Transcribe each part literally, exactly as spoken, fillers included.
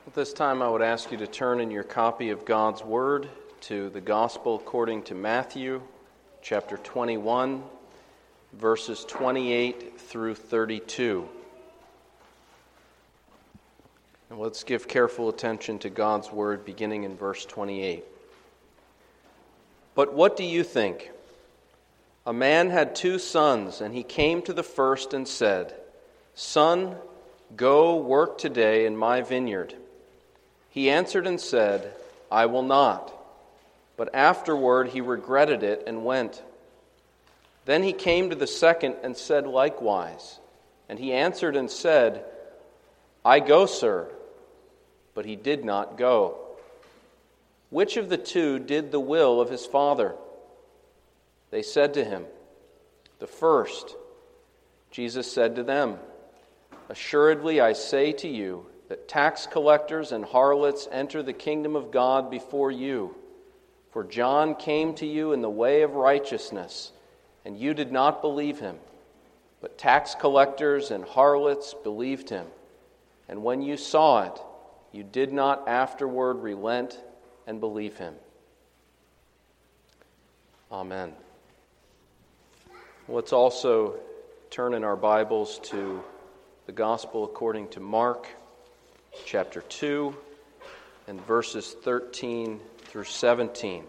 At this time, I would ask you to turn in your copy of God's Word to the Gospel according to Matthew, chapter twenty-one, verses twenty-eight through thirty-two. And let's give careful attention to God's Word beginning in verse twenty-eight. But what do you think? A man had two sons, and he came to the first and said, "Son, go work today in my vineyard." He answered and said, "I will not." But afterward he regretted it and went. Then he came to the second and said likewise. And he answered and said, "I go, sir." But he did not go. Which of the two did the will of his father? They said to him, "The first." Jesus said to them, "Assuredly I say to you, that tax collectors and harlots enter the kingdom of God before you. For John came to you in the way of righteousness, and you did not believe him. But tax collectors and harlots believed him. And when you saw it, you did not afterward relent and believe him." Amen. Let's also turn in our Bibles to the Gospel according to Mark, chapter two, and verses thirteen through seventeen.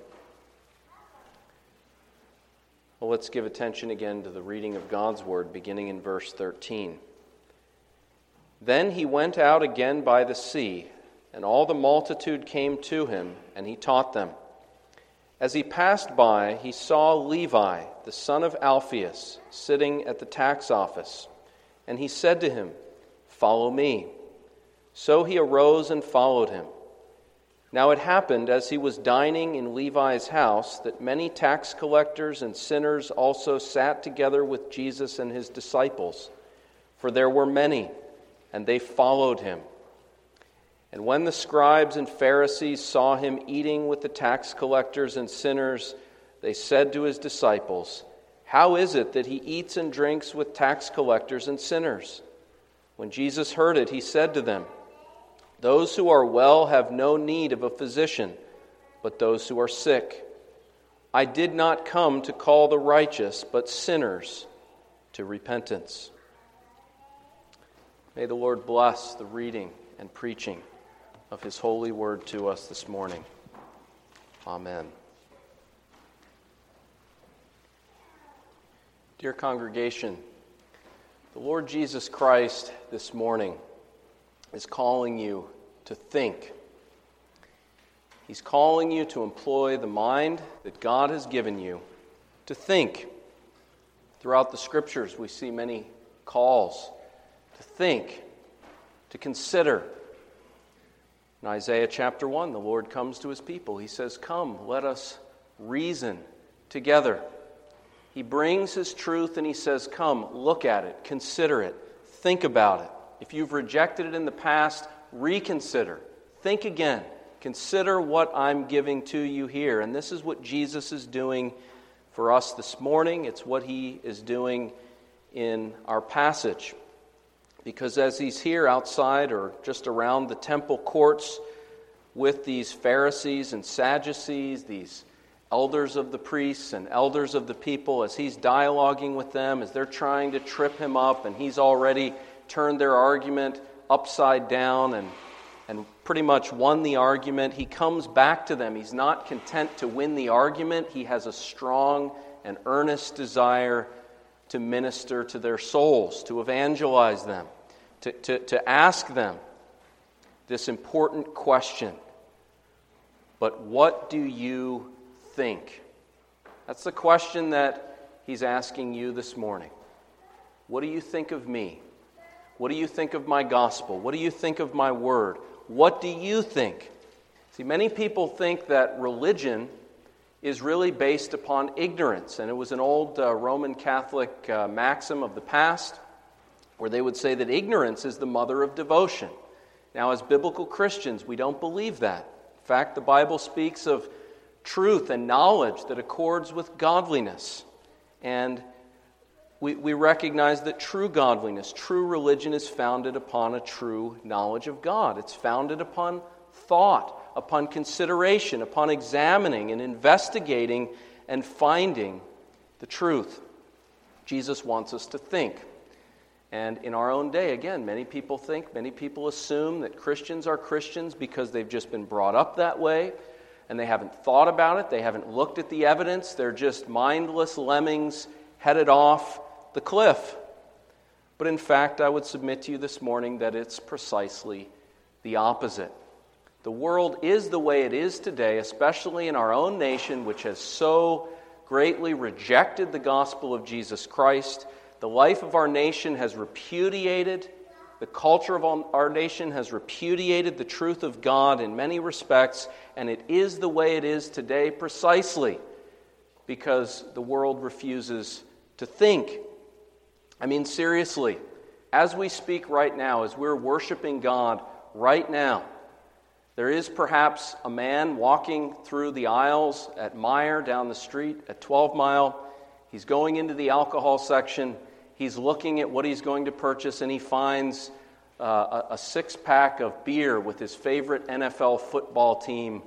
Well, let's give attention again to the reading of God's Word, beginning in verse thirteen. Then he went out again by the sea, and all the multitude came to him, and he taught them. As he passed by, he saw Levi, the son of Alphaeus, sitting at the tax office, and he said to him, "Follow me." So he arose and followed him. Now it happened, as he was dining in Levi's house, that many tax collectors and sinners also sat together with Jesus and his disciples. For there were many, and they followed him. And when the scribes and Pharisees saw him eating with the tax collectors and sinners, they said to his disciples, "How is it that he eats and drinks with tax collectors and sinners?" When Jesus heard it, he said to them, "Those who are well have no need of a physician, but those who are sick. I did not come to call the righteous, but sinners to repentance." May the Lord bless the reading and preaching of his holy word to us this morning. Amen. Dear congregation, the Lord Jesus Christ this morning is calling you to think. He's calling you to employ the mind that God has given you to think. Throughout the Scriptures, we see many calls to think, to consider. In Isaiah chapter one, the Lord comes to his people. He says, "Come, let us reason together." He brings his truth and he says, "Come, look at it, consider it, think about it. If you've rejected it in the past, reconsider. Think again. Consider what I'm giving to you here." And this is what Jesus is doing for us this morning. It's what he is doing in our passage. Because as he's here outside or just around the temple courts with these Pharisees and Sadducees, these elders of the priests and elders of the people, as he's dialoguing with them, as they're trying to trip him up, and he's already turned their argument upside down and, and pretty much won the argument, he comes back to them. He's not content to win the argument. He has a strong and earnest desire to minister to their souls, to evangelize them, to, to, to ask them this important question. But what do you think? That's the question that he's asking you this morning. What do you think of me? What do you think of my gospel? What do you think of my word? What do you think? See, many people think that religion is really based upon ignorance. And it was an old uh, Roman Catholic uh, maxim of the past where they would say that ignorance is the mother of devotion. Now, as biblical Christians, we don't believe that. In fact, the Bible speaks of truth and knowledge that accords with godliness. And We, we recognize that true godliness, true religion is founded upon a true knowledge of God. It's founded upon thought, upon consideration, upon examining and investigating and finding the truth. Jesus wants us to think. And in our own day, again, many people think, many people assume that Christians are Christians because they've just been brought up that way, and they haven't thought about it, they haven't looked at the evidence, they're just mindless lemmings headed off the cliff. But in fact, I would submit to you this morning that it's precisely the opposite. The world is the way it is today, especially in our own nation, which has so greatly rejected the gospel of Jesus Christ. The life of our nation has repudiated, the culture of our nation has repudiated the truth of God in many respects, and it is the way it is today precisely because the world refuses to think. I mean, seriously, as we speak right now, as we're worshiping God right now, there is perhaps a man walking through the aisles at Meijer down the street at twelve mile. He's going into the alcohol section. He's looking at what he's going to purchase, and he finds uh, a, a six-pack of beer with his favorite N F L football team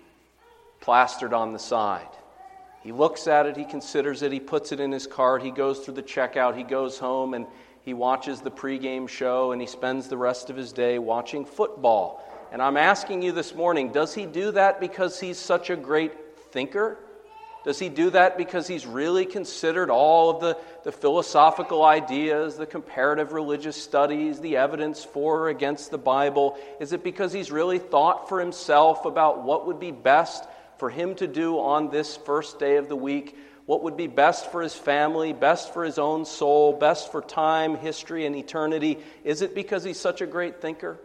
plastered on the side. He looks at it, he considers it, he puts it in his cart, he goes through the checkout, he goes home, and he watches the pregame show, and he spends the rest of his day watching football. And I'm asking you this morning, does he do that because he's such a great thinker? Does he do that because he's really considered all of the, the philosophical ideas, the comparative religious studies, the evidence for or against the Bible? Is it because he's really thought for himself about what would be best for him to do on this first day of the week? What would be best for his family, best for his own soul, best for time, history, and eternity? Is it because he's such a great thinker?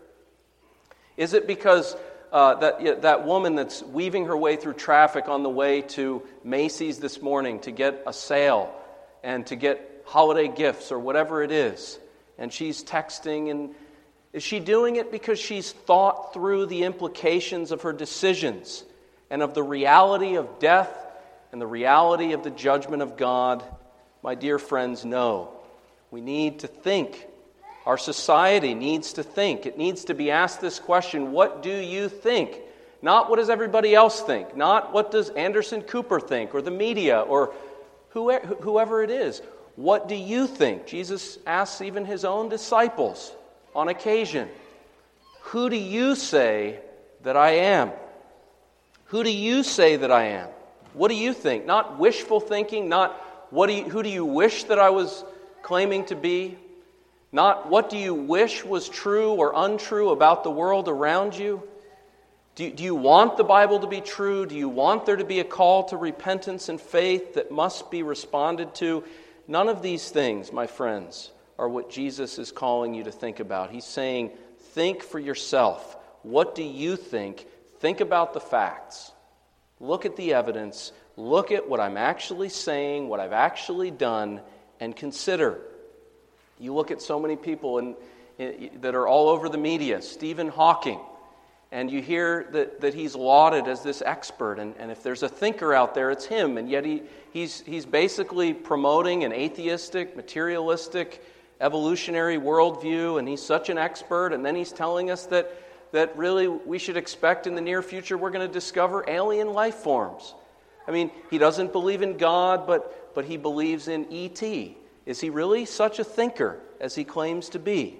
Is it because uh, that yeah, that woman that's weaving her way through traffic on the way to Macy's this morning to get a sale and to get holiday gifts or whatever it is, and she's texting, and is she doing it because she's thought through the implications of her decisions and of the reality of death and the reality of the judgment of God? My dear friends, no. We need to think. Our society needs to think. It needs to be asked this question, what do you think? Not what does everybody else think? Not what does Anderson Cooper think or the media or whoever it is. What do you think? Jesus asks even his own disciples on occasion, who do you say that I am? Who do you say that I am? What do you think? Not wishful thinking, not what do you, who do you wish that I was claiming to be? Not what do you wish was true or untrue about the world around you? Do you, do you want the Bible to be true? Do you want there to be a call to repentance and faith that must be responded to? None of these things, my friends, are what Jesus is calling you to think about. He's saying, think for yourself. What do you think? Think about the facts. Look at the evidence. Look at what I'm actually saying, what I've actually done, and consider. You look at so many people in, in, that are all over the media, Stephen Hawking, and you hear that, that he's lauded as this expert, and, and if there's a thinker out there, it's him, and yet he, he's, he's basically promoting an atheistic, materialistic, evolutionary worldview, and he's such an expert, and then he's telling us that, that really we should expect in the near future we're going to discover alien life forms. I mean, he doesn't believe in God, but, but he believes in E T Is he really such a thinker as he claims to be?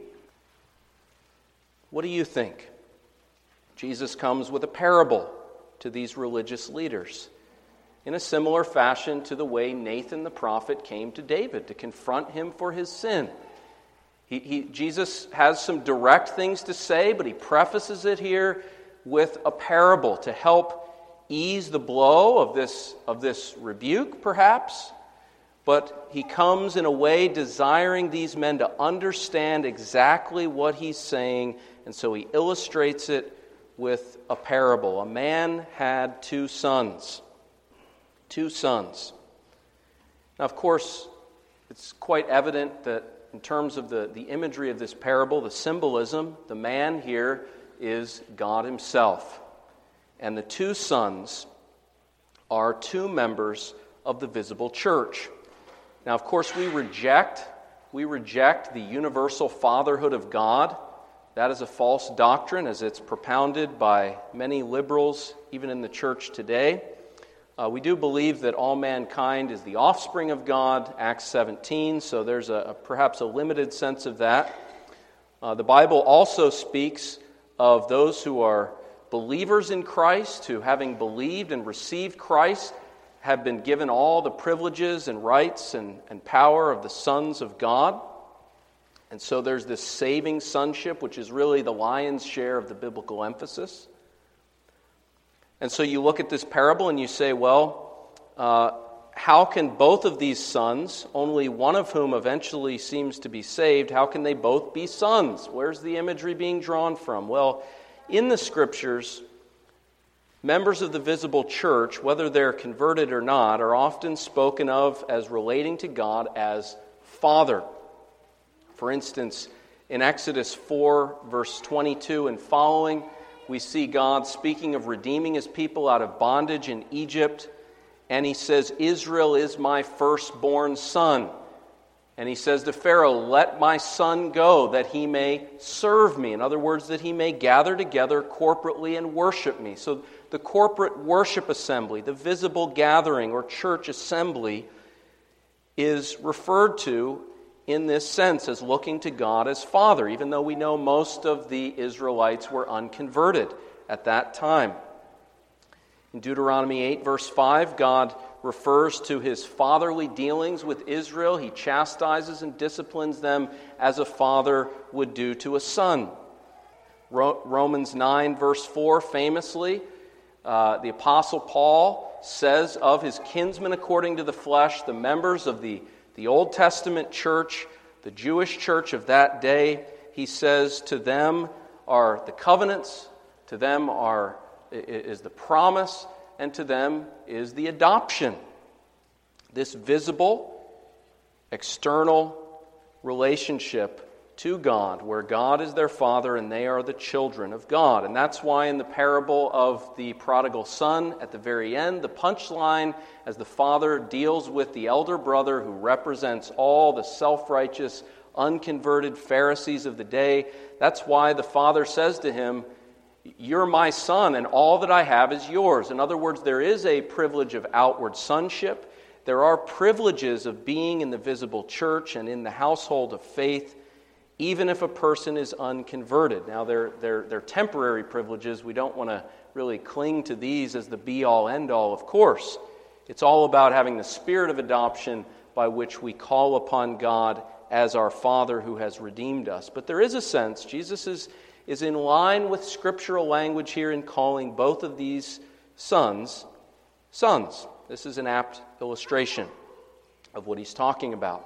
What do you think? Jesus comes with a parable to these religious leaders in a similar fashion to the way Nathan the prophet came to David to confront him for his sin. He, he, Jesus has some direct things to say, but he prefaces it here with a parable to help ease the blow of this, of this rebuke, perhaps. But he comes in a way desiring these men to understand exactly what he's saying, and so he illustrates it with a parable. A man had two sons. Two sons. Now, of course, it's quite evident that in terms of the, the imagery of this parable, the symbolism, the man here is God himself. And the two sons are two members of the visible church. Now, of course, we reject, we reject the universal fatherhood of God. That is a false doctrine, as it's propounded by many liberals, even in the church today. Uh, we do believe that all mankind is the offspring of God, Acts seventeen, so there's a, a perhaps a limited sense of that. Uh, the Bible also speaks of those who are believers in Christ, who, having believed and received Christ, have been given all the privileges and rights and, and power of the sons of God. And so there's this saving sonship, which is really the lion's share of the biblical emphasis. And so you look at this parable and you say, well, uh, how can both of these sons, only one of whom eventually seems to be saved, how can they both be sons? Where's the imagery being drawn from? Well, in the Scriptures, members of the visible church, whether they're converted or not, are often spoken of as relating to God as Father. For instance, in Exodus four, verse twenty-two and following, we see God speaking of redeeming His people out of bondage in Egypt, and He says, Israel is my firstborn son. And He says to Pharaoh, let my son go, that he may serve me. In other words, that he may gather together corporately and worship me. So the corporate worship assembly, the visible gathering or church assembly, is referred to in this sense as looking to God as Father, even though we know most of the Israelites were unconverted at that time. In Deuteronomy eight, verse five, God refers to His fatherly dealings with Israel. He chastises and disciplines them as a father would do to a son. Ro- Romans nine, verse four, famously, uh, the Apostle Paul says of his kinsmen according to the flesh, the members of the The Old Testament church, the Jewish church of that day, he says, to them are the covenants, to them are is the promise, and to them is the adoption. This visible, external relationship to God, where God is their Father and they are the children of God. And that's why in the parable of the prodigal son, at the very end, the punchline, as the father deals with the elder brother who represents all the self-righteous, unconverted Pharisees of the day, that's why the father says to him, you're my son and all that I have is yours. In other words, there is a privilege of outward sonship. There are privileges of being in the visible church and in the household of faith, even if a person is unconverted. Now, they're, they're, they're temporary privileges. We don't want to really cling to these as the be-all, end-all, of course. It's all about having the spirit of adoption by which we call upon God as our Father who has redeemed us. But there is a sense, Jesus is, is in line with scriptural language here in calling both of these sons, sons. This is an apt illustration of what he's talking about.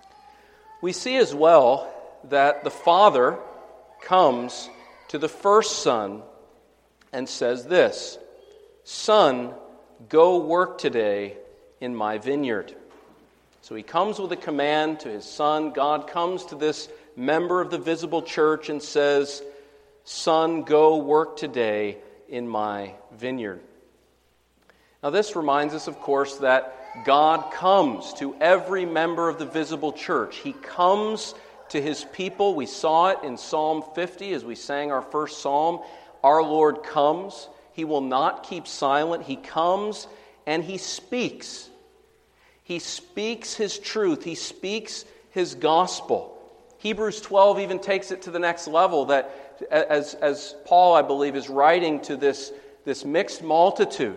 We see as well that the father comes to the first son and says this, son, go work today in my vineyard. So he comes with a command to his son. God comes to this member of the visible church and says, son, go work today in my vineyard. Now this reminds us, of course, that God comes to every member of the visible church. He comes to His people. We saw it in Psalm fifty as we sang our first psalm. Our Lord comes. He will not keep silent. He comes and He speaks. He speaks His truth. He speaks His gospel. Hebrews twelve even takes it to the next level, that as, as Paul, I believe, is writing to this, this mixed multitude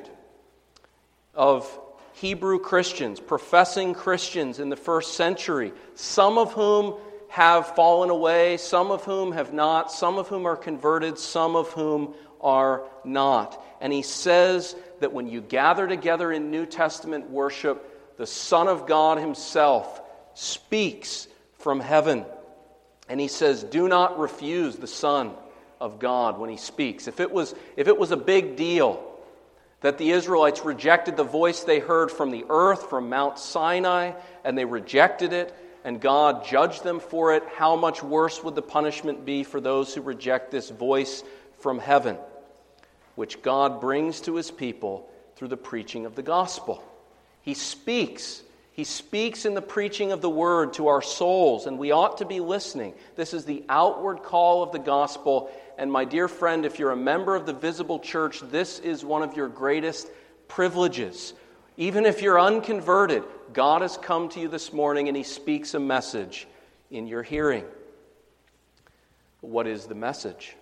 of Hebrew Christians, professing Christians in the first century, some of whom have fallen away, some of whom have not, some of whom are converted, some of whom are not. And he says that when you gather together in New Testament worship, the Son of God Himself speaks from heaven. And he says, do not refuse the Son of God when He speaks. If it was, if it was a big deal that the Israelites rejected the voice they heard from the earth, from Mount Sinai, and they rejected it, and God judged them for it, how much worse would the punishment be for those who reject this voice from heaven, which God brings to His people through the preaching of the gospel? He speaks. He speaks in the preaching of the word to our souls, and we ought to be listening. This is the outward call of the gospel. And my dear friend, if you're a member of the visible church, this is one of your greatest privileges. Even if you're unconverted, God has come to you this morning and He speaks a message in your hearing. What is the message?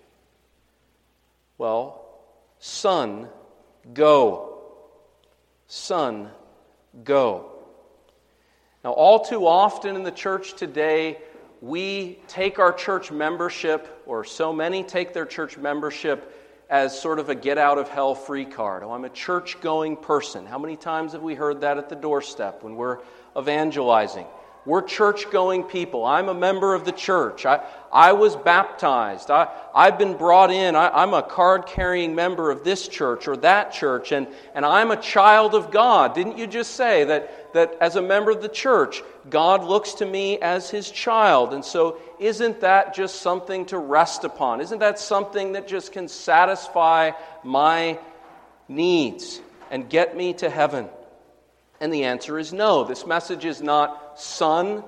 Well, son, go. Son, go. Now, all too often in the church today, we take our church membership, or so many take their church membership as sort of a get-out-of-hell free card. Oh, I'm a church-going person. How many times have we heard that at the doorstep when we're evangelizing? We're church-going people. I'm a member of the church. I, I was baptized. I, I've been brought in. I, I'm a card-carrying member of this church or that church, and, and I'm a child of God. Didn't you just say that, that as a member of the church, God looks to me as His child? And so isn't that just something to rest upon? Isn't that something that just can satisfy my needs and get me to heaven? And the answer is no. This message is not, son,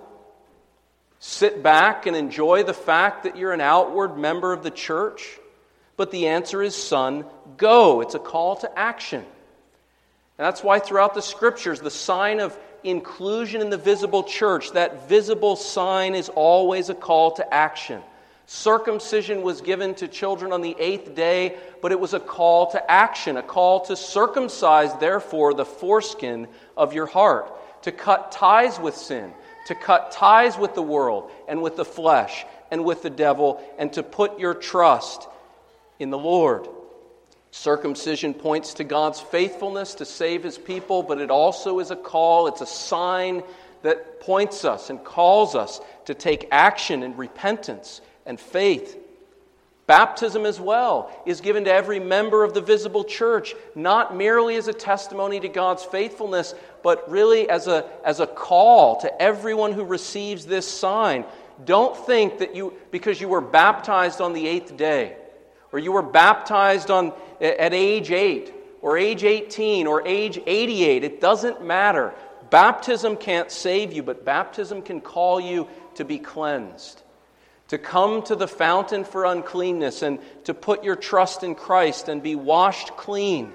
sit back and enjoy the fact that you're an outward member of the church. But the answer is, son, go. It's a call to action. And that's why throughout the Scriptures, the sign of inclusion in the visible church, that visible sign is always a call to action. Circumcision was given to children on the eighth day, but it was a call to action, a call to circumcise, therefore, the foreskin of your heart, to cut ties with sin, to cut ties with the world and with the flesh and with the devil, and to put your trust in the Lord. Circumcision points to God's faithfulness to save His people, but it also is a call, it's a sign that points us and calls us to take action in repentance and faith. Baptism as well is given to every member of the visible church, not merely as a testimony to God's faithfulness, but really as a, as a call to everyone who receives this sign. Don't think that you, because you were baptized on the eighth day, or you were baptized on at age eight, or age eighteen, or age eighty-eight, it doesn't matter. Baptism can't save you, but baptism can call you to be cleansed, to come to the fountain for uncleanness and to put your trust in Christ and be washed clean.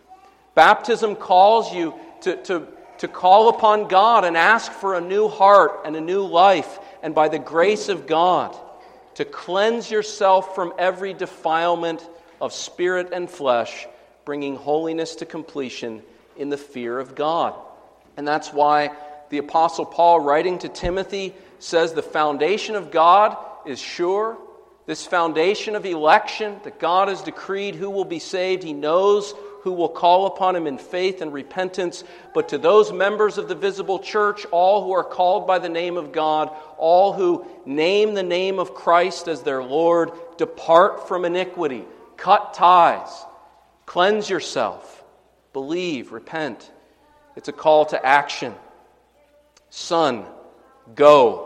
Baptism calls you to, to, to call upon God and ask for a new heart and a new life, and by the grace of God, to cleanse yourself from every defilement of spirit and flesh, bringing holiness to completion in the fear of God. And that's why the Apostle Paul, writing to Timothy, says the foundation of God is sure. This foundation of election, that God has decreed who will be saved. He knows who will call upon Him in faith and repentance. But to those members of the visible church, all who are called by the name of God, all who name the name of Christ as their Lord, depart from iniquity, cut ties, cleanse yourself, believe, repent. It's a call to action. Son, go.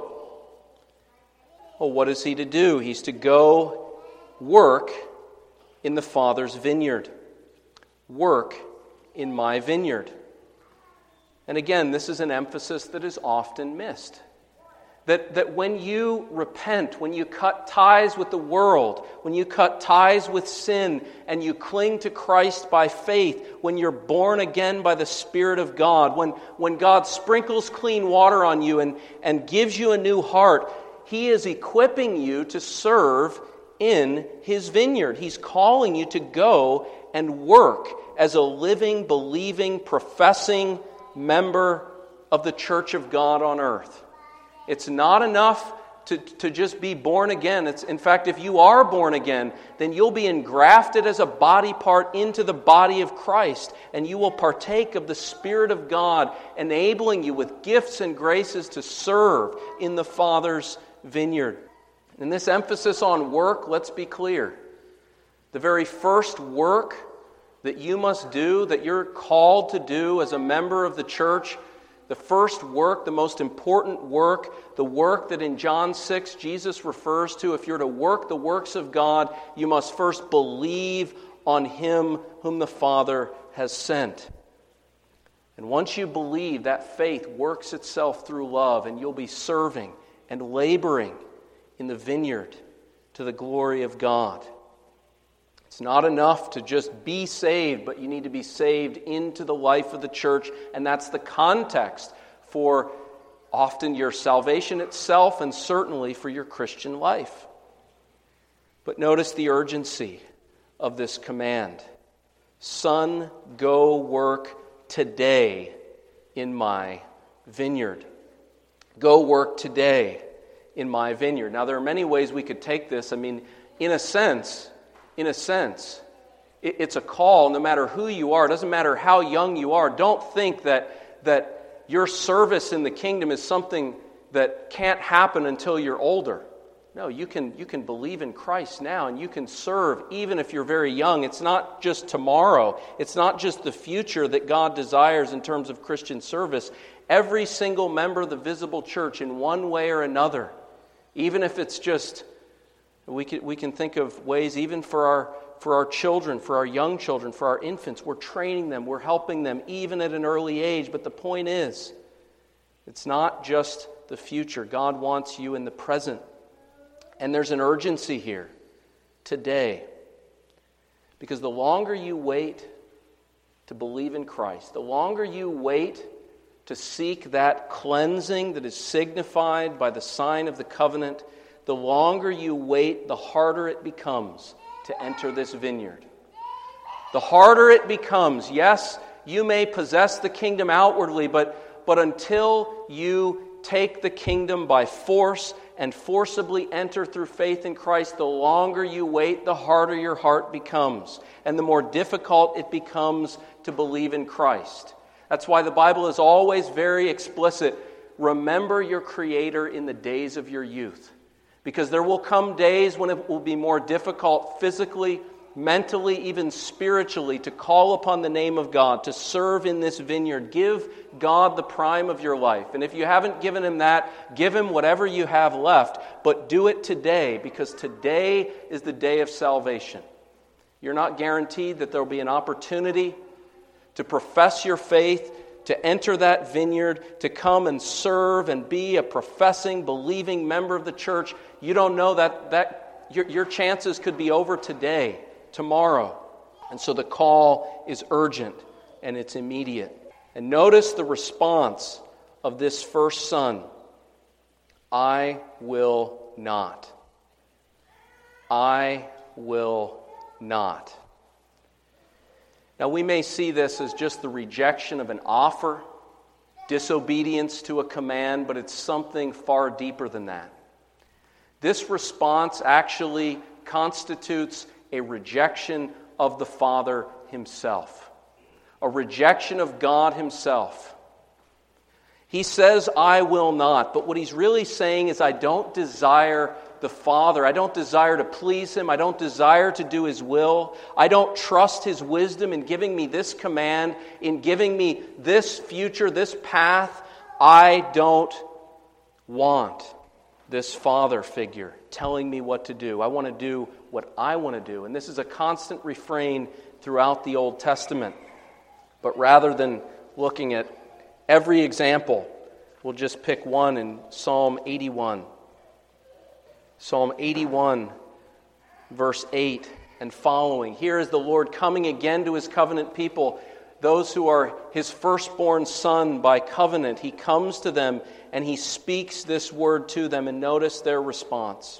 Well, what is he to do? He's to go work in the Father's vineyard. Work in my vineyard. And again, this is an emphasis that is often missed. That, that when you repent, when you cut ties with the world, when you cut ties with sin, and you cling to Christ by faith, when you're born again by the Spirit of God, when, when God sprinkles clean water on you and, and gives you a new heart, He is equipping you to serve in His vineyard. He's calling you to go and work as a living, believing, professing member of the church of God on earth. It's not enough to, to just be born again. It's, in fact, if you are born again, then you'll be engrafted as a body part into the body of Christ, and you will partake of the Spirit of God, enabling you with gifts and graces to serve in the Father's vineyard. And this emphasis on work, let's be clear. The very first work that you must do, that you're called to do as a member of the church, the first work, the most important work, the work that in John six Jesus refers to, if you're to work the works of God, you must first believe on Him whom the Father has sent. And once you believe, that faith works itself through love, and you'll be serving and laboring in the vineyard to the glory of God. It's not enough to just be saved, but you need to be saved into the life of the church, and that's the context for often your salvation itself and certainly for your Christian life. But notice the urgency of this command. Son, go work today in my vineyard. Go work today in my vineyard. Now, there are many ways we could take this. I mean, in a sense, in a sense, it, it's a call no matter who you are. It doesn't matter how young you are. Don't think that, that your service in the kingdom is something that can't happen until you're older. No, you can you can believe in Christ now, and you can serve even if you're very young. It's not just tomorrow. It's not just the future that God desires in terms of Christian service. Every single member of the visible church, in one way or another, even if it's just, we can we can think of ways even for our for our children, for our young children, for our infants. We're training them, we're helping them even at an early age. But the point is, it's not just the future. God wants you in the present. And there's an urgency here, today. Because the longer you wait to believe in Christ, the longer you wait to seek that cleansing that is signified by the sign of the covenant, the longer you wait, the harder it becomes to enter this vineyard. The harder it becomes, yes, you may possess the kingdom outwardly, but, but until you take the kingdom by force and forcibly enter through faith in Christ, the longer you wait, the harder your heart becomes, and the more difficult it becomes to believe in Christ. That's why the Bible is always very explicit. Remember your Creator in the days of your youth, because there will come days when it will be more difficult physically, mentally, even spiritually, to call upon the name of God, to serve in this vineyard. Give God the prime of your life. And if you haven't given Him that, give Him whatever you have left, but do it today, because today is the day of salvation. You're not guaranteed that there will be an opportunity to profess your faith, to enter that vineyard, to come and serve and be a professing, believing member of the church. You don't know that, that your, your chances could be over today, tomorrow. And so the call is urgent and it's immediate. And notice the response of this first son. I will not. I will not. Now we may see this as just the rejection of an offer, disobedience to a command, but it's something far deeper than that. This response actually constitutes a rejection of the Father Himself. A rejection of God Himself. He says, I will not. But what He's really saying is, I don't desire the Father. I don't desire to please Him. I don't desire to do His will. I don't trust His wisdom in giving me this command, in giving me this future, this path. I don't want this Father figure telling me what to do. I want to do what I want to do. And this is a constant refrain throughout the Old Testament. But rather than looking at every example, we'll just pick one in Psalm eighty-one. Psalm eighty-one, verse eight and following. Here is the Lord coming again to His covenant people, those who are His firstborn son by covenant. He comes to them and He speaks this word to them, and notice their response.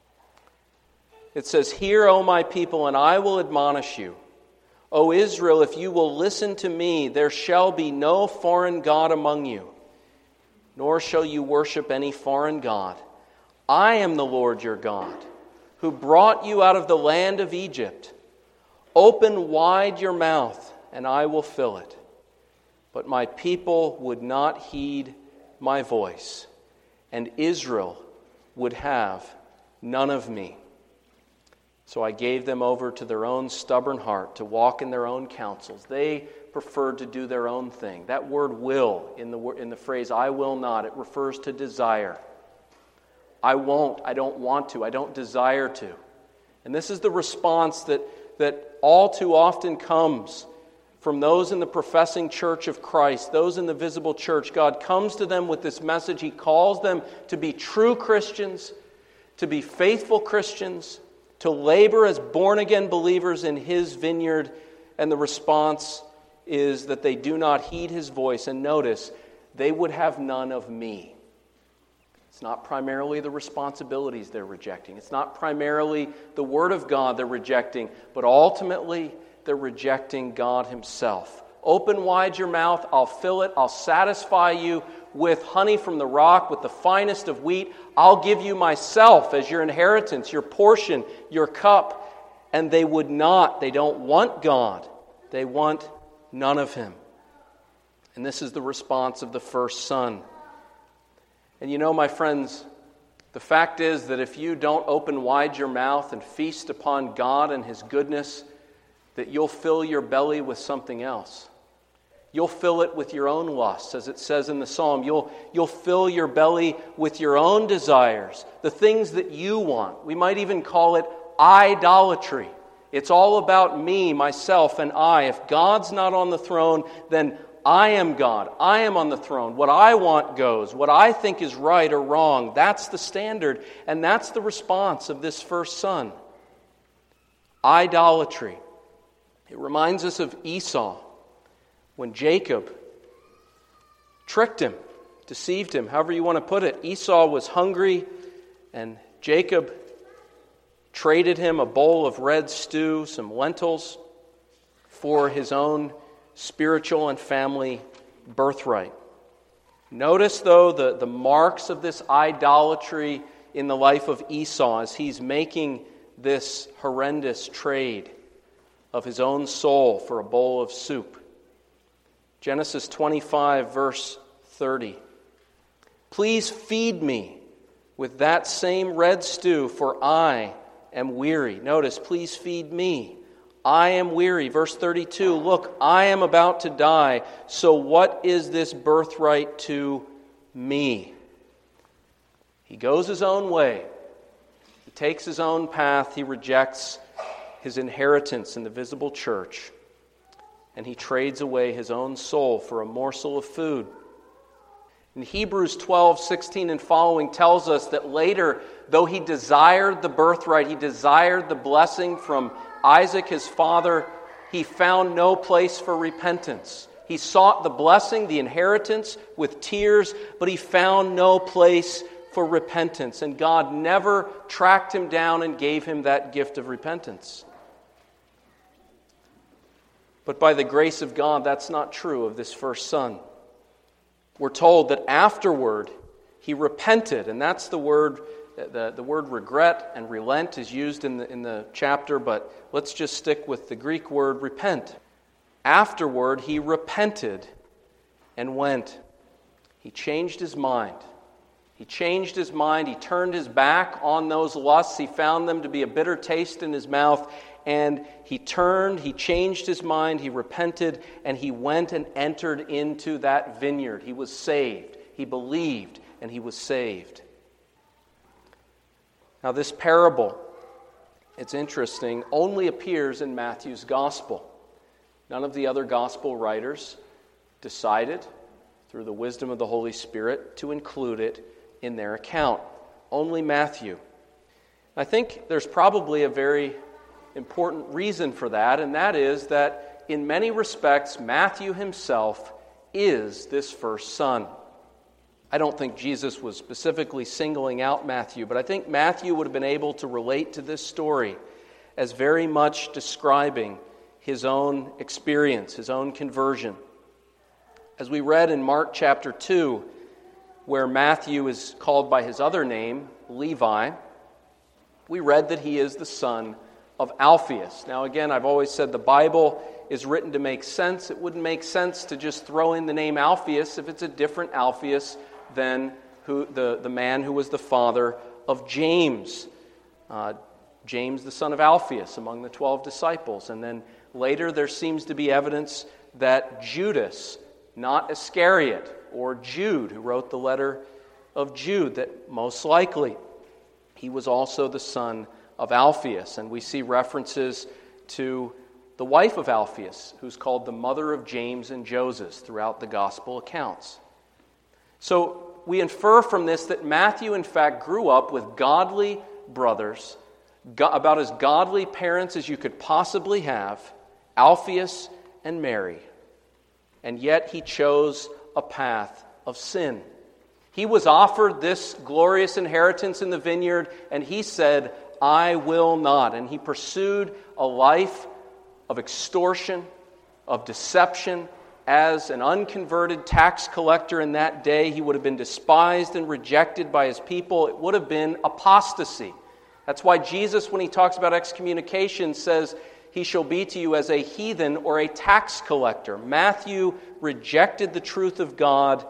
It says, Hear, O my people, and I will admonish you. O Israel, if you will listen to me, there shall be no foreign god among you, nor shall you worship any foreign god. I am the Lord your God, who brought you out of the land of Egypt. Open wide your mouth, and I will fill it. But my people would not heed my voice, and Israel would have none of me. So I gave them over to their own stubborn heart, to walk in their own counsels. They preferred to do their own thing. That word will, in the, in the phrase, I will not, it refers to desire. I won't, I don't want to, I don't desire to. And this is the response that, that all too often comes from those in the professing church of Christ, those in the visible church. God comes to them with this message. He calls them to be true Christians, to be faithful Christians, to labor as born-again believers in His vineyard. And the response is that they do not heed His voice. And notice, they would have none of me. It's not primarily the responsibilities they're rejecting. It's not primarily the Word of God they're rejecting, but ultimately they're rejecting God Himself. Open wide your mouth, I'll fill it, I'll satisfy you with honey from the rock, with the finest of wheat. I'll give you myself as your inheritance, your portion, your cup. And they would not, they don't want God. They want none of Him. And this is the response of the first son. And you know, my friends, the fact is that if you don't open wide your mouth and feast upon God and His goodness, that you'll fill your belly with something else. You'll fill it with your own lusts, as it says in the psalm. You'll, you'll fill your belly with your own desires, the things that you want. We might even call it idolatry. It's all about me, myself, and I. If God's not on the throne, then I am God. I am on the throne. What I want goes. What I think is right or wrong, that's the standard. And that's the response of this first son. Idolatry. It reminds us of Esau, when Jacob tricked him, deceived him, however you want to put it. Esau was hungry, and Jacob traded him a bowl of red stew, some lentils, for his own spiritual and family birthright. Notice, though, the, the marks of this idolatry in the life of Esau as he's making this horrendous trade of his own soul for a bowl of soup. Genesis twenty-five, verse thirty. Please feed me with that same red stew, for I am weary. Notice, please feed me. I am weary. Verse thirty-two, look, I am about to die, so what is this birthright to me? He goes his own way. He takes his own path. He rejects his inheritance in the visible church. And he trades away his own soul for a morsel of food. In Hebrews twelve, sixteen and following tells us that later, though he desired the birthright, he desired the blessing from Isaac, his father, he found no place for repentance. He sought the blessing, the inheritance, with tears, but he found no place for repentance. And God never tracked him down and gave him that gift of repentance. But by the grace of God, that's not true of this first son. We're told that afterward he repented, and that's the word, the, the word regret and relent is used in the, in the chapter, but let's just stick with the Greek word repent. Afterward he repented and went. He changed his mind. He changed his mind. He turned his back on those lusts. He found them to be a bitter taste in his mouth. And he turned, he changed his mind, he repented, and he went and entered into that vineyard. He was saved. He believed, and he was saved. Now this parable, it's interesting, only appears in Matthew's gospel. None of the other gospel writers decided, through the wisdom of the Holy Spirit, to include it in their account. Only Matthew. I think there's probably a very important reason for that, and that is that in many respects, Matthew himself is this first son. I don't think Jesus was specifically singling out Matthew, but I think Matthew would have been able to relate to this story as very much describing his own experience, his own conversion. As we read in Mark chapter two, where Matthew is called by his other name, Levi, we read that he is the son of Alphaeus. Now again, I've always said the Bible is written to make sense. It wouldn't make sense to just throw in the name Alphaeus if it's a different Alphaeus than who, the, the man who was the father of James. Uh, James, the son of Alphaeus, among the twelve disciples. And then later there seems to be evidence that Judas, not Iscariot, or Jude, who wrote the letter of Jude, that most likely he was also the son of Alphaeus. And we see references to the wife of Alphaeus, who's called the mother of James and Joses throughout the gospel accounts. So we infer from this that Matthew, in fact, grew up with godly brothers, go- about as godly parents as you could possibly have, Alphaeus and Mary. And yet he chose a path of sin. He was offered this glorious inheritance in the vineyard, and he said, I will not. And he pursued a life of extortion, of deception. As an unconverted tax collector in that day, he would have been despised and rejected by his people. It would have been apostasy. That's why Jesus, when he talks about excommunication, says, he shall be to you as a heathen or a tax collector. Matthew rejected the truth of God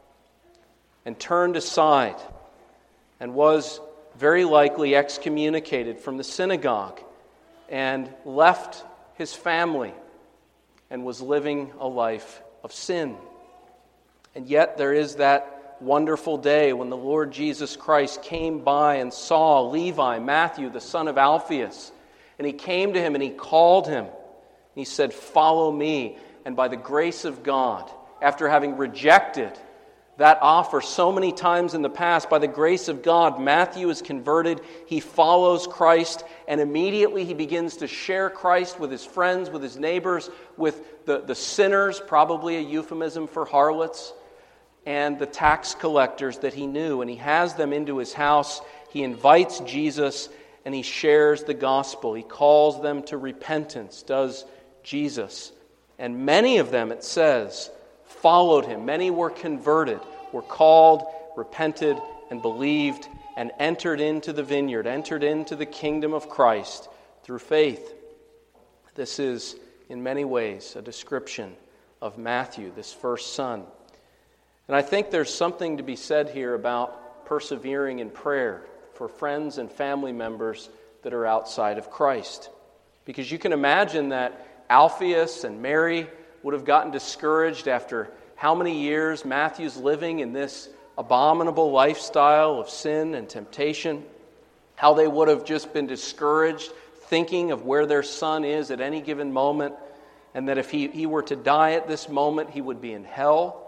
and turned aside and was very likely excommunicated from the synagogue and left his family and was living a life of sin. And yet there is that wonderful day when the Lord Jesus Christ came by and saw Levi, Matthew, the son of Alphaeus. And he came to him and he called him. He said, follow me. And by the grace of God, after having rejected that offer so many times in the past, by the grace of God, Matthew is converted. He follows Christ, and immediately he begins to share Christ with his friends, with his neighbors, with the, the sinners, probably a euphemism for harlots, and the tax collectors that he knew. And he has them into his house. He invites Jesus, and he shares the gospel. He calls them to repentance, does Jesus. And many of them, it says, followed him. Many were converted, were called, repented, and believed, and entered into the vineyard, entered into the kingdom of Christ through faith. This is, in many ways, a description of Matthew, this first son. And I think there's something to be said here about persevering in prayer for friends and family members that are outside of Christ. Because you can imagine that Alphaeus and Mary would have gotten discouraged after how many years Matthew's living in this abominable lifestyle of sin and temptation, how they would have just been discouraged thinking of where their son is at any given moment, and that if he, he were to die at this moment, he would be in hell.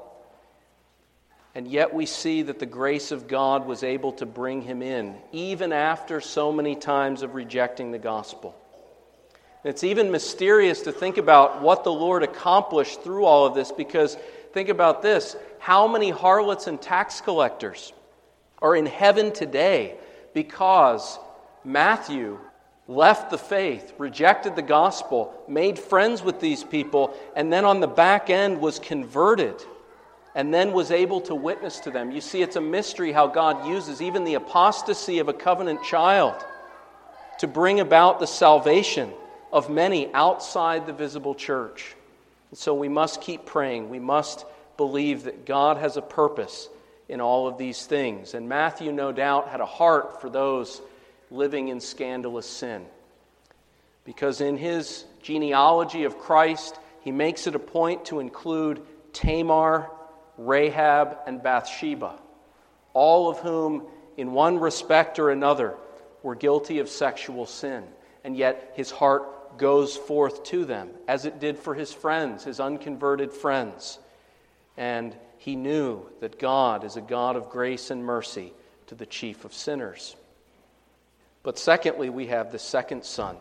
And yet we see that the grace of God was able to bring him in, even after so many times of rejecting the gospel. It's even mysterious to think about what the Lord accomplished through all of this, because think about this. How many harlots and tax collectors are in heaven today because Matthew left the faith, rejected the gospel, made friends with these people, and then on the back end was converted and then was able to witness to them? You see, it's a mystery how God uses even the apostasy of a covenant child to bring about the salvation of many outside the visible church. And so we must keep praying. We must believe that God has a purpose in all of these things. And Matthew, no doubt, had a heart for those living in scandalous sin. Because in his genealogy of Christ, he makes it a point to include Tamar, Rahab, and Bathsheba, all of whom, in one respect or another, were guilty of sexual sin. And yet his heart goes forth to them, as it did for his friends, his unconverted friends. And he knew that God is a God of grace and mercy to the chief of sinners. But secondly, we have the second son.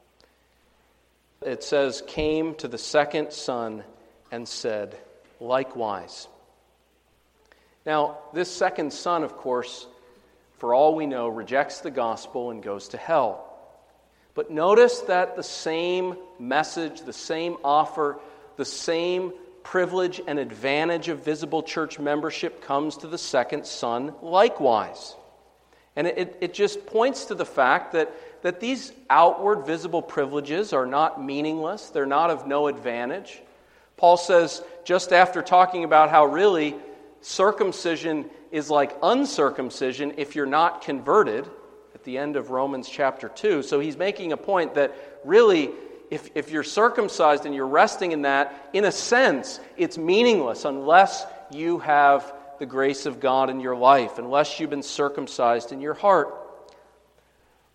It says, came to the second son and said, likewise. Now, this second son, of course, for all we know, rejects the gospel and goes to hell. But notice that the same message, the same offer, the same privilege and advantage of visible church membership comes to the second son likewise. And it, it just points to the fact that, that these outward visible privileges are not meaningless. They're not of no advantage. Paul says, just after talking about how really circumcision is like uncircumcision if you're not converted, at the end of Romans chapter two. So he's making a point that really, if, if you're circumcised and you're resting in that, in a sense, it's meaningless unless you have the grace of God in your life, unless you've been circumcised in your heart.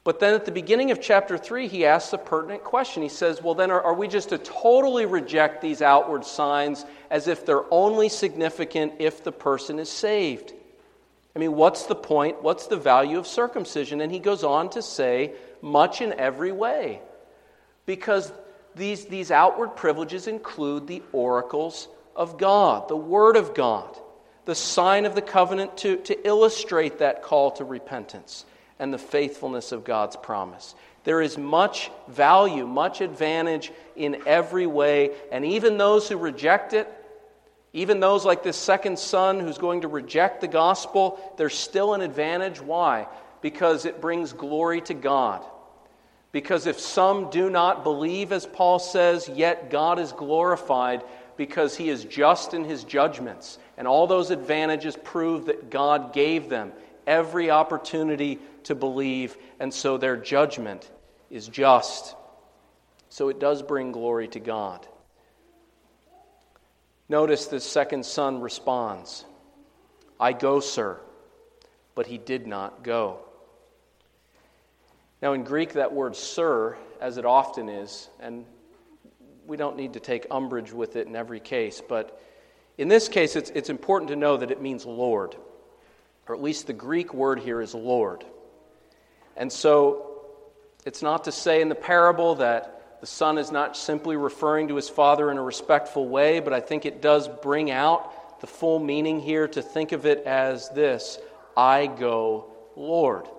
But then at the beginning of chapter three, he asks a pertinent question. He says, well, then are, are we just to totally reject these outward signs as if they're only significant if the person is saved? I mean, what's the point? What's the value of circumcision? And he goes on to say, much in every way. Because these, these outward privileges include the oracles of God, the Word of God, the sign of the covenant to, to illustrate that call to repentance and the faithfulness of God's promise. There is much value, much advantage in every way, and even those who reject it, even those like this second son who's going to reject the gospel, there's still an advantage. Why? Because it brings glory to God. Because if some do not believe, as Paul says, yet God is glorified because he is just in his judgments. And all those advantages prove that God gave them every opportunity to believe, and so their judgment is just. So it does bring glory to God. Notice the second son responds, I go, sir, but he did not go. Now in Greek, that word sir, as it often is, and we don't need to take umbrage with it in every case, but in this case it's, it's important to know that it means Lord, or at least the Greek word here is Lord. And so it's not to say in the parable that the son is not simply referring to his father in a respectful way, but I think it does bring out the full meaning here to think of it as this, I go, Lord.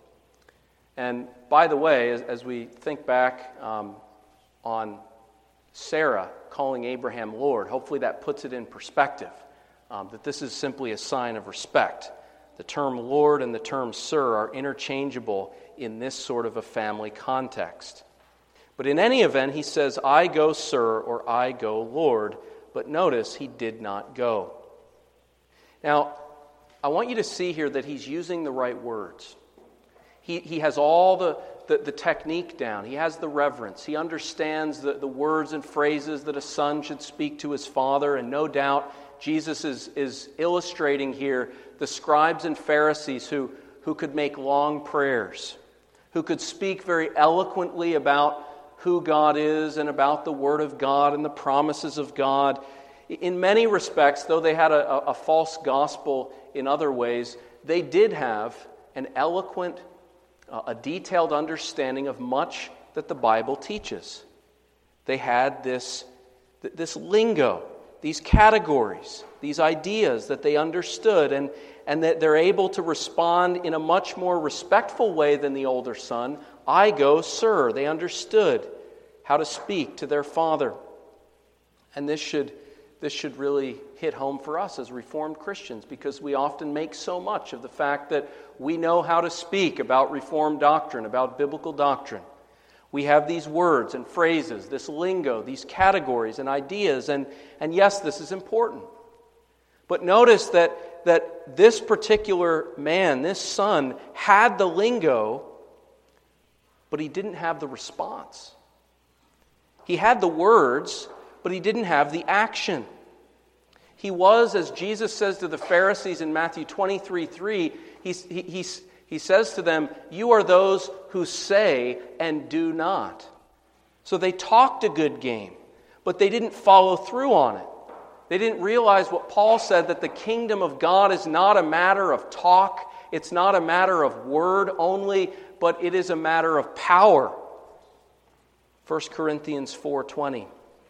And by the way, as, as we think back um, on Sarah calling Abraham Lord, hopefully that puts it in perspective, um, that this is simply a sign of respect. The term Lord and the term Sir are interchangeable in this sort of a family context. But in any event, he says, I go, sir, or I go, Lord. But notice, he did not go. Now, I want you to see here that he's using the right words. He, he has all the, the, the technique down. He has the reverence. He understands the, the words and phrases that a son should speak to his father. And no doubt, Jesus is, is illustrating here the scribes and Pharisees who, who could make long prayers, who could speak very eloquently about who God is and about the Word of God and the promises of God. In many respects, though they had a, a false gospel in other ways, they did have an eloquent, uh, a detailed understanding of much that the Bible teaches. They had this, this lingo, these categories, these ideas that they understood, and, and that they're able to respond in a much more respectful way than the older son. I go, sir. They understood how to speak to their father. And this should, this should really hit home for us as Reformed Christians, because we often make so much of the fact that we know how to speak about Reformed doctrine, about biblical doctrine. We have these words and phrases, this lingo, these categories and ideas, and, and yes, this is important. But notice that, that this particular man, this son, had the lingo, but he didn't have the response. He had the words, but he didn't have the action. He was, as Jesus says to the Pharisees in Matthew twenty-three three, he, he, he, he says to them, you are those who say and do not. So they talked a good game, but they didn't follow through on it. They didn't realize what Paul said, that the kingdom of God is not a matter of talk, it's not a matter of word only, but it is a matter of power. First Corinthians four twenty.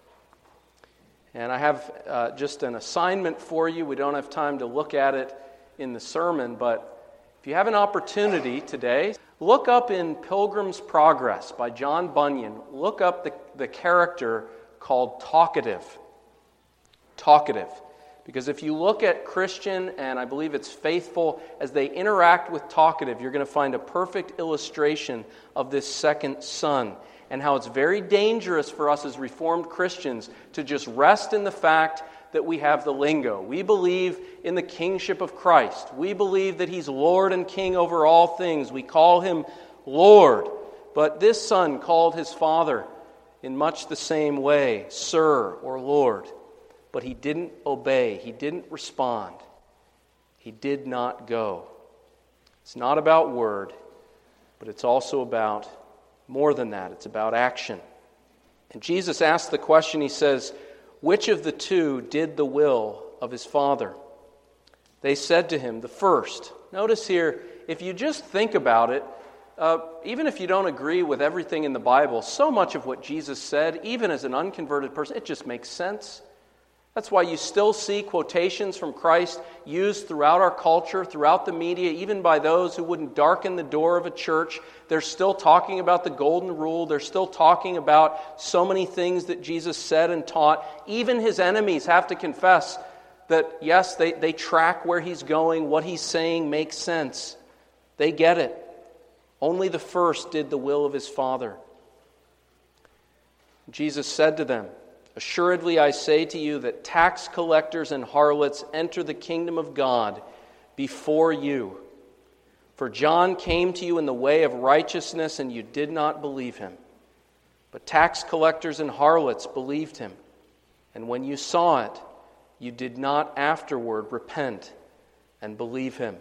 And I have uh, just an assignment for you. We don't have time to look at it in the sermon, but if you have an opportunity today, look up in Pilgrim's Progress by John Bunyan, look up the, the character called Talkative. Talkative. Because if you look at Christian, and I believe it's Faithful, as they interact with Talkative, you're going to find a perfect illustration of this second son, and how it's very dangerous for us as Reformed Christians to just rest in the fact that we have the lingo. We believe in the kingship of Christ. We believe that He's Lord and King over all things. We call Him Lord. But this son called his father in much the same way, Sir or Lord. But he didn't obey. He didn't respond. He did not go. It's not about word. but it's also about more than that. It's about action. And Jesus asked the question, he says, which of the two did the will of his Father? They said to him, the first. Notice here, if you just think about it, uh, even if you don't agree with everything in the Bible, so much of what Jesus said, even as an unconverted person, it just makes sense. That's why you still see quotations from Christ used throughout our culture, throughout the media, even by those who wouldn't darken the door of a church. They're still talking about the golden rule. They're still talking about so many things that Jesus said and taught. Even his enemies have to confess that, yes, they, they track where he's going. What he's saying makes sense. They get it. Only the first did the will of his Father. Jesus said to them, assuredly, I say to you that tax collectors and harlots enter the kingdom of God before you. For John came to you in the way of righteousness, and you did not believe him. But tax collectors and harlots believed him. And when you saw it, you did not afterward repent and believe him.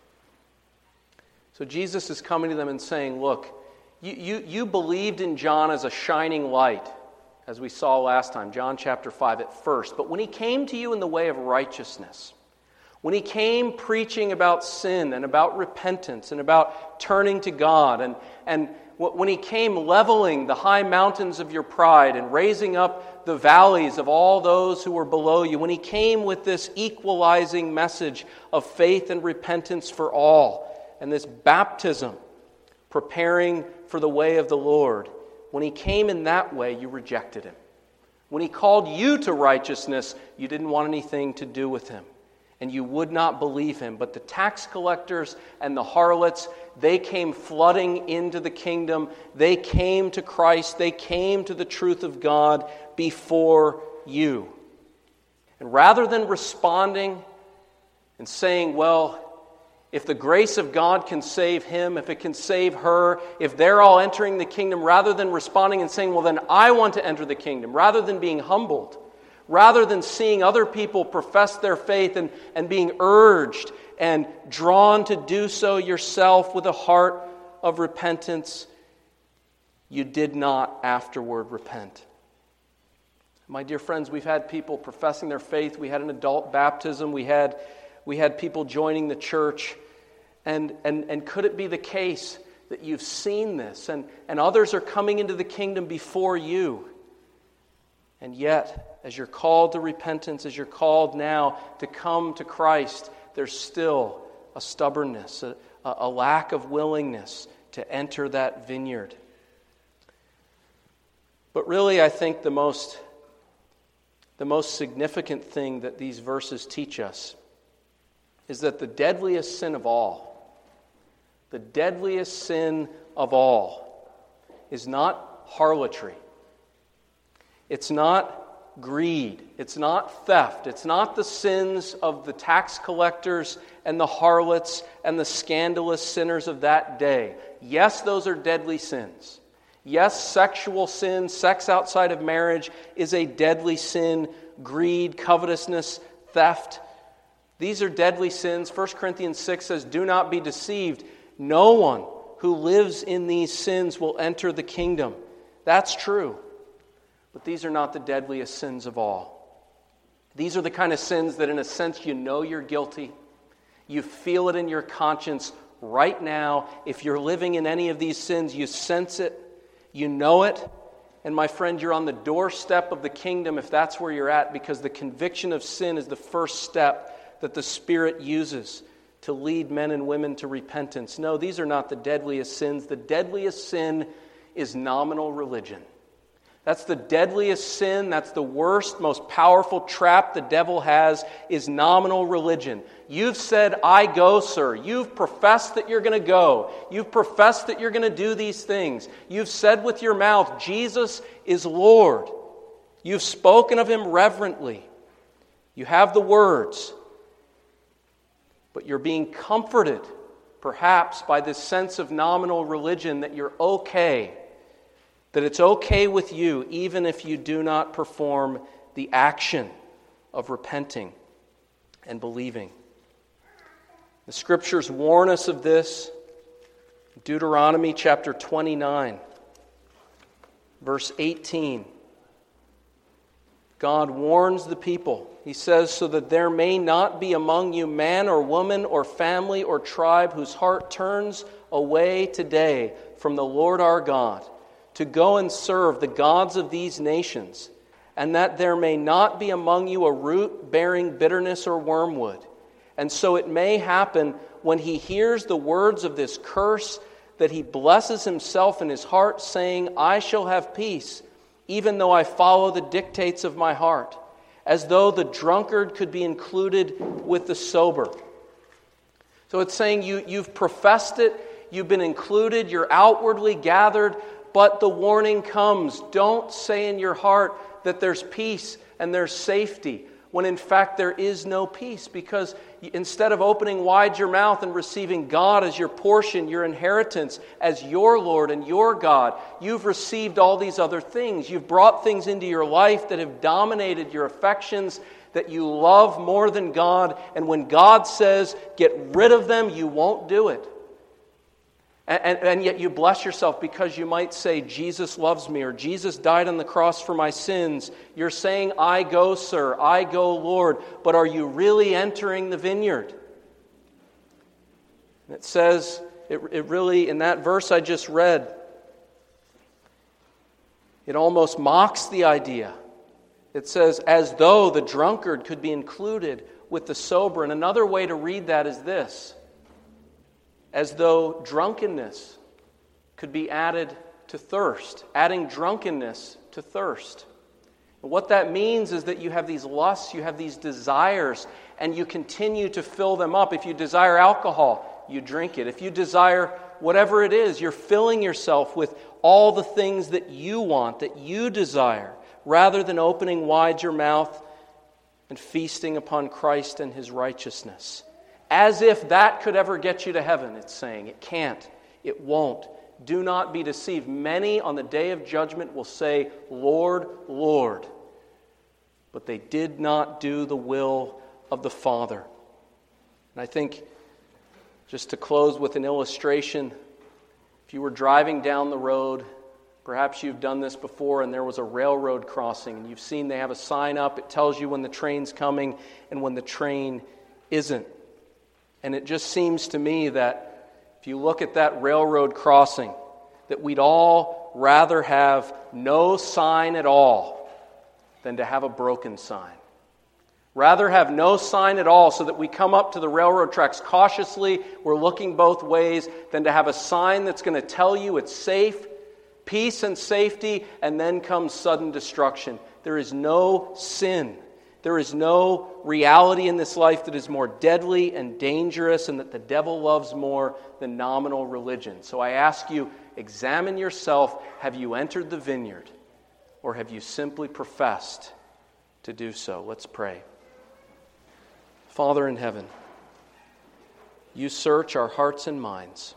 So Jesus is coming to them and saying, look, you, you, you believed in John as a shining light, as we saw last time, John chapter five at first. But when he came to you in the way of righteousness, when he came preaching about sin and about repentance and about turning to God, and, and when he came leveling the high mountains of your pride and raising up the valleys of all those who were below you, when he came with this equalizing message of faith and repentance for all, and this baptism preparing for the way of the Lord, when he came in that way, you rejected him. When he called you to righteousness, you didn't want anything to do with him. And you would not believe him. But the tax collectors and the harlots, they came flooding into the kingdom. They came to Christ. They came to the truth of God before you. And rather than responding and saying, well, if the grace of God can save him, if it can save her, if they're all entering the kingdom, rather than responding and saying, well, then I want to enter the kingdom, rather than being humbled, rather than seeing other people profess their faith and, and being urged and drawn to do so yourself with a heart of repentance, you did not afterward repent. My dear friends, we've had people professing their faith. We had an adult baptism. We had We had people joining the church, and, and, and could it be the case that you've seen this, and, and others are coming into the kingdom before you, and yet, as you're called to repentance, as you're called now to come to Christ, there's still a stubbornness, a, a lack of willingness to enter that vineyard. But really, I think the most, the most significant thing that these verses teach us is that the deadliest sin of all, the deadliest sin of all, is not harlotry. It's not greed. It's not theft. It's not the sins of the tax collectors and the harlots and the scandalous sinners of that day. Yes, those are deadly sins. Yes, sexual sin, sex outside of marriage is a deadly sin. Greed, covetousness, theft, these are deadly sins. First Corinthians six says, do not be deceived. No one who lives in these sins will enter the kingdom. That's true. But these are not the deadliest sins of all. These are the kind of sins that in a sense you know you're guilty. You feel it in your conscience right now. If you're living in any of these sins, you sense it. You know it. And my friend, you're on the doorstep of the kingdom if that's where you're at, because the conviction of sin is the first step that the Spirit uses to lead men and women to repentance. No, these are not the deadliest sins. The deadliest sin is nominal religion. That's the deadliest sin. That's the worst, most powerful trap the devil has, is nominal religion. You've said, I go, sir. You've professed that you're going to go. You've professed that you're going to do these things. You've said with your mouth, Jesus is Lord. You've spoken of him reverently. You have the words. But you're being comforted, perhaps, by this sense of nominal religion that you're okay, that it's okay with you even if you do not perform the action of repenting and believing. The Scriptures warn us of this. Deuteronomy chapter twenty-nine, verse eighteen. God warns the people. He says, so that there may not be among you man or woman or family or tribe whose heart turns away today from the Lord our God to go and serve the gods of these nations, and that there may not be among you a root bearing bitterness or wormwood. And so it may happen when he hears the words of this curse that he blesses himself in his heart, saying, I shall have peace, even though I follow the dictates of my heart, as though the drunkard could be included with the sober. So it's saying you, you've professed it, you've been included, you're outwardly gathered, but the warning comes. Don't say in your heart that there's peace and there's safety, when in fact there is no peace, because instead of opening wide your mouth and receiving God as your portion, your inheritance, as your Lord and your God, you've received all these other things. You've brought things into your life that have dominated your affections, that you love more than God, and when God says, get rid of them, you won't do it. And, and, and yet you bless yourself because you might say, Jesus loves me, or Jesus died on the cross for my sins. You're saying, I go, sir, I go, Lord. But are you really entering the vineyard? And it says, it, it really, in that verse I just read, it almost mocks the idea. It says, as though the drunkard could be included with the sober. And another way to read that is this: as though drunkenness could be added to thirst, adding drunkenness to thirst. And what that means is that you have these lusts, you have these desires, and you continue to fill them up. If you desire alcohol, you drink it. If you desire whatever it is, you're filling yourself with all the things that you want, that you desire, rather than opening wide your mouth and feasting upon Christ and His righteousness. As if that could ever get you to heaven, it's saying. It can't. It won't. Do not be deceived. Many on the day of judgment will say, Lord, Lord. But they did not do the will of the Father. And I think, just to close with an illustration, if you were driving down the road, perhaps you've done this before, and there was a railroad crossing, and you've seen they have a sign up. It tells you when the train's coming and when the train isn't. And it just seems to me that if you look at that railroad crossing, that we'd all rather have no sign at all than to have a broken sign. Rather have no sign at all so that we come up to the railroad tracks cautiously, we're looking both ways, than to have a sign that's going to tell you it's safe, peace and safety, and then comes sudden destruction. There is no sin. There is no reality in this life that is more deadly and dangerous and that the devil loves more than nominal religion. So I ask you, examine yourself. Have you entered the vineyard, or have you simply professed to do so? Let's pray. Father in heaven, you search our hearts and minds.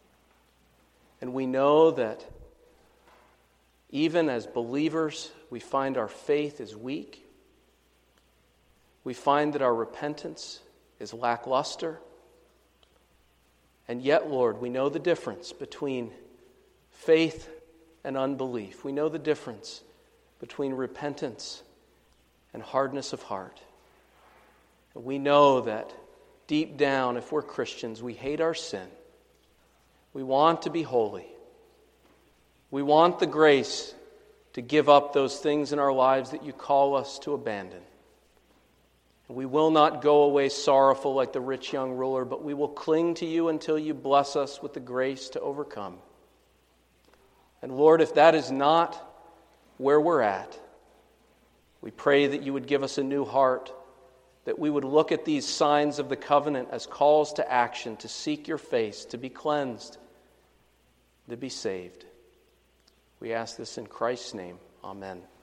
And we know that even as believers, we find our faith is weak. We find that our repentance is lackluster. And yet, Lord, we know the difference between faith and unbelief. We know the difference between repentance and hardness of heart. And we know that deep down, if we're Christians, we hate our sin. We want to be holy. We want the grace to give up those things in our lives that you call us to abandon. We will not go away sorrowful like the rich young ruler, but we will cling to you until you bless us with the grace to overcome. And Lord, if that is not where we're at, we pray that you would give us a new heart, that we would look at these signs of the covenant as calls to action, to seek your face, to be cleansed, to be saved. We ask this in Christ's name. Amen.